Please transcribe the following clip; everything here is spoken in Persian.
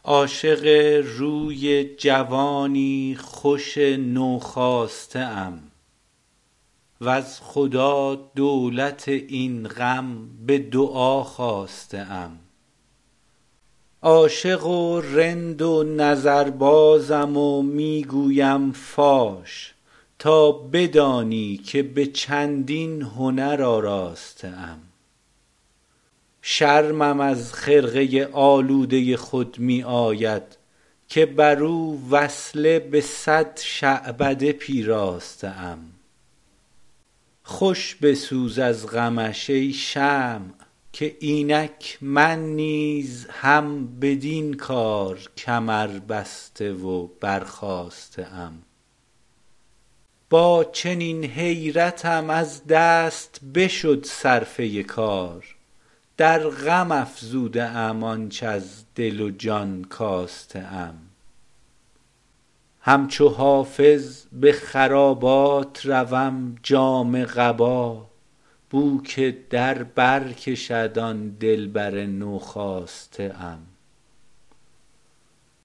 عاشق روی جوانی خوش نوخاسته ام وز خدا دولت این غم به دعا خواسته ام. عاشق و رند و نظربازم و می گویم فاش تا بدانی که به چندین هنر آراسته ام. شرمم از خرقه آلوده خود می آید که بر او وصله به 100 شعبده پیراسته ام. خوش بسوز از غمش ای شمع که اینک من نیز هم بدین کار کمر بسته و برخاسته ام. با چنین حیرتم از دست بشد صرفه کار، در غم افزوده ام آنچ از دل و جان کاسته ام. همچو حافظ به خرابات روم جامه قبا بو که در بر کشد آن دلبر نوخاسته ام.